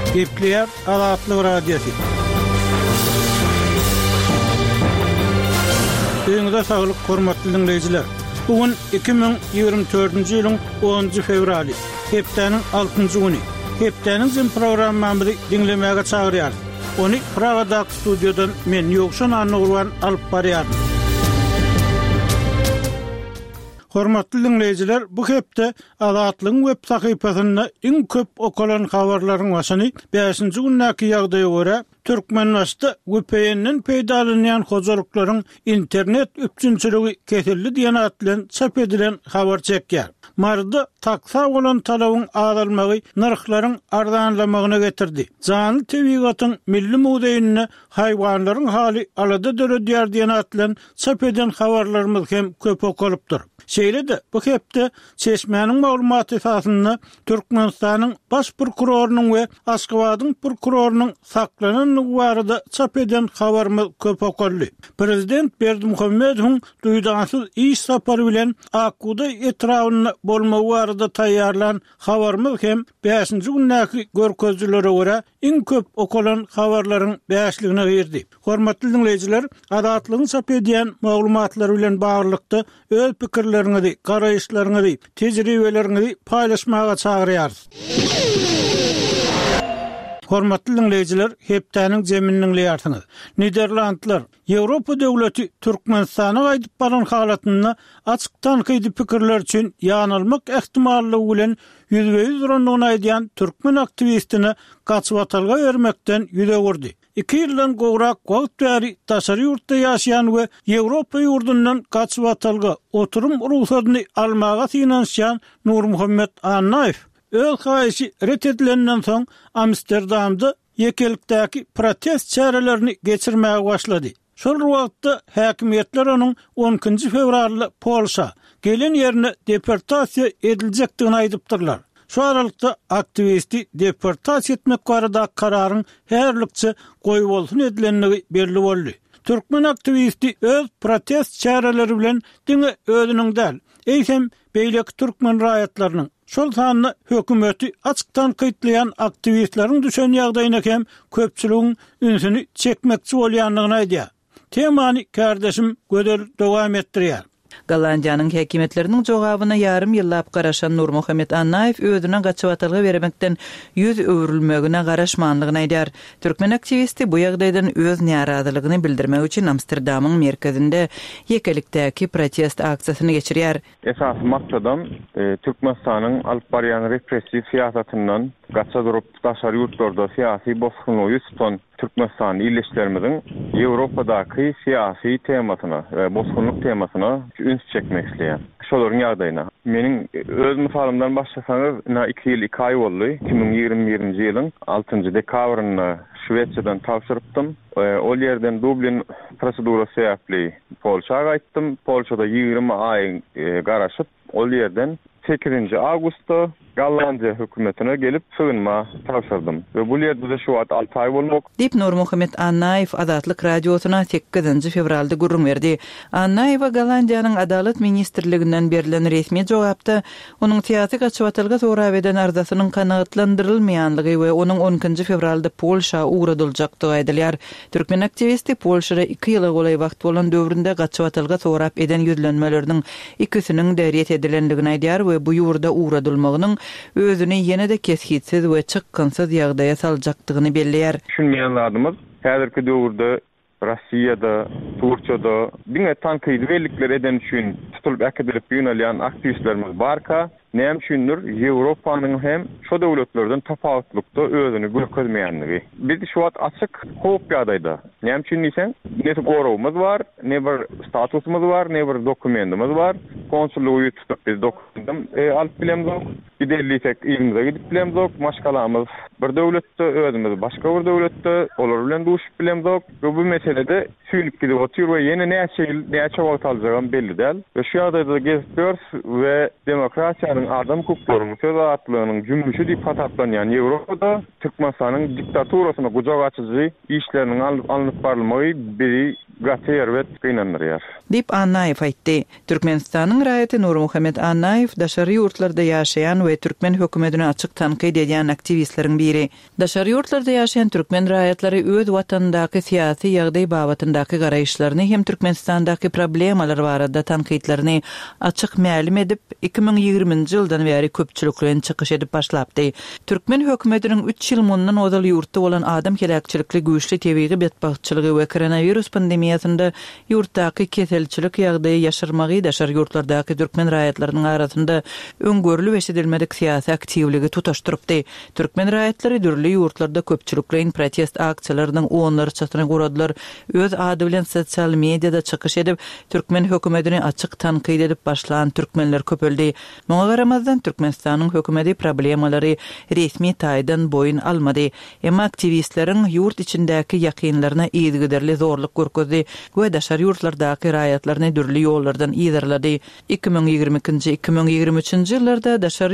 Gepleyer Azatlyk Radiosu. Öňüňizde saglyk, hormatly dinleyijiler. Bugün 2024-nji ýylyň 10-njy fevraly, hepdeniň 6-njy güni. Hepdeniň jym programmamy dinlemäge çagyrýar. Ony Pragada studiodan men Ýokşan Anurwan alyp barýar. Hormatly dinleyijiler, bu hepde Azatlyň web sahypasynda iň köp okulan habarlaryň başyny 5-nji günnäki ýagdaýa görä Türkmenistanda VPN-nin peýdalanýan hojalyklaryň internet üçinçiligi kesildi diýen atlan çap edilen habar çekýär. Marda taksa bolan talabyň azalmagy narhlaryň arzanlamagyna getirdi. Canly tebigatyň milli mudeýine haýwanlaryň hali alada döredýär diýen atlan çap eden habarlarymyz hem köp okulypdyr. Şeýle-de bu hepde Çeşmeňiň maglumaty esasynda Türkmenistanyň baş prokurorunyň we Aşgabatyň prokurorunyň saklanan barada çap eden habarymyz köp okuldy. Prezident Berdimuhammedowyň duýdansyz iş sapary bilen Akuda etrawyna bolmagy barada taýýarlan habarymyz hem 5-nji günnäki görkezlere görä iň köp okulan habarlaryň 5-ligine girdi. Hormatly dinleyijiler, Azatlygyň çap edýän maglumatlary bilen baglykda öz pikirleriňizi, garaýşlaryňyzy, tejribeleriňizi paýlaşmaga çagyrýar. Hormatly dinleyijiler, hepdeniň jeminiň ýartyňyz. Niderlandlar, Ýewropa döwleti Türkmenistana gaýdyp baran halatyny açykdan kıydı pikirler üçin ýanylmak ähtimallygy bilen ýüzbe-ýüz uranlygyny aýdýan türkmen aktivistini gaçywatalga bermekden ýüze gurdy. 2 ýyldan gowrak wagt bäri daşary ýurtda ýaşaýan we Ýewropa ýurdundan gaçywatalga oturum ruhsatyny almaga synanýan Nurmuhammed Annaýew öz haýysy ret edilenden soň Amsterdamda ýekelikdäki protest çärelerini geçirmäge başlady. Şol wagtda häkimetler onuň 10-njy fevralda Polşa gelen ýerine deportasiýa ediljekdigini aýdypdyrlar. Şu aralykda aktivisti deportasiýa etmek barada kararyň herlikçe goýup bolsun edilenligi belli boldy. Türkmen aktivisti öz protest çäreleri bilen diňe özüniň däl, eýsem beýleki türkmen raýatlarynyň şol sanyny hökümeti açykdan kıytlayan aktivistleriň düşen ýagdaýyna hem köpçüligiň ünsüni çekmekçi bolýanlygyny aýdýar. Temany kardeşim gödel dowam etdirýär. Galandiýanyň häkimetleriniň jogabyna ýarym ýyllap garaşan Nurmuhammed Annaýew özüne gaçywatalga bermekden ýüz öwrülmegine garaşmanlygyny aýdýar. Türkmen aktivisti bu ýagdaýdan öz narazylygyny bildirmek üçin Amsterdamyň merkezinde ýekelikdäki protest aksiýasyny geçirýär. Esas maksadam Türkmenistanyň alyp barýan repressiw siýasatyndan gaça durup daşary ýurtlarda syýasy bosgunlygy üstün Türkmenistan illeşlerimiziň Ýewropadaky syýasy temasyna we bosgunlyk temasyna üns çekmek isleýär. Şolaryň ýagdaýyna. Meniň öz mysalymdan başlasaňyz, 2 ýyl 2 aý boldy. 2021-nji ýylyň 6-njy dekabryny Şweçiýadan tapşyrypdym. Ol ýerden Dublin prosedurasy ýaply Polşaga gaýtdym. Polşada 20 aý garaşyp, ol ýerden 8-nji awgustda Gallandiýa hökümetine gelip sığınma tapşyrdym. Ve bu ýerde şu wagt 6 aý bolmak. Dip Nurmuhammed Annaýew Azatlyk radiosyna 8-nji fevralda gurrun berdi. Annaýew Gallandiýanyň adalet ministrliginden berilen resmi jogapda onuň syýasy gaçywatalga sorap eden arzasynyň kanagatlandyrylmaýanlygy we onuň 10-njy fevralda Polşa uğradyljakdygy aýdylýar. Türkmen aktivisti Polşada 2 ýyla golay wagt bolan döwründe gaçywatalga sorap eden ýüzlenmeleriniň ikisiniň de ret edilenligini aýdýar we bu ýurda uğradylmagynyň özüni ýene-de keshitsiz we çykgynsyz ýagdaýa saljakdygyny belleýär. Düşünmeýänlerimiz häzirki döwürde Rossiýada, Turkiýada diňe tankydy bellikler eden üçin tutulyp äkedilip ýönelýän aktivistlerimiz barka, näme üçindir Ýewropanyň hem şo döwletlerden tapawatlykda özüni görkezmeýänligi. Biz şu wagt açyk hop ýagdaýda. Näme üçin diýsen, ne gorowumuz bar, ne bir statusumuz bar, ne bir dokumentimiz bar. Konsullugy tutup biz dokumentim alyp bilemzok. Giderliysek ýerimize gidip bilemzok. Maşgalamyz bir döwletde, özümiz başga bir döwletde, olar bilen duşup bilemzok. Bu meselede süýlük gidip otur we ýene näçe wagt aljagyny belli däl. Ve şu ýagdaýda gezdirs we demokratiýanyň adam hukuklarynyň söz atlygynyň jümmüşi diýip hataplanýan Ýewropada Türkmenistanyň diktaturasyna gucak açyjy işleriniň alınıp barylmagy biri gaçer we kynanýar. Dip Annaýew aýtdy. Türkmenistanyň raýaty Nur Muhammed Annaýew daşary ýurtlarda ýaşaýan we türkmen hökümetine açyk tanqid edýän aktivistleriň biri. Daşary ýurtlarda ýaşaýan türkmen raýatlary öz watandaky syýasy ýagdaý babatyndaki garaýşlaryny hem Türkmenistandaky problemalar barada tanqidlerini açyk ma'lum edip 2020-nji ýyldan beri köpçüliklen çykyş edip başlapdy. Türkmen hökümetiniň 3 ýyl mundan odal ýurtda bolan adam kelekçilikli güýçli tebigy betbaççylygy we koronavirus pandemiýasynda ýurtdaky keselçilik ýagdaýy ýaşyrmagy daşary ýurtlardaky türkmen raýatlarynyň arasynda öňgörüli we şedelmedik syýasy aktivligi tutaşdyrypdy. Türkmen raýatlary dürli ýurtlarda köpçülikleň protest aksiýalarynyň onlary çatyny guradylar. Öz ady bilen sosial mediada çykyş edip türkmen hökümetini açyk tanqid edip başlan türkmenler köpeldi. Muňa garamazdan Türkmenistanyň hökümeti problemalary resmi taýdan boyun almady. Emma aktivistleriň ýurt içindäki ýakynlaryna ýetgiderli zorluk görkezdi we daşary ýurtlardaky raýatlaryny dürli ýollardan ýerledi. 2022-2023-nji ýyllarda daşary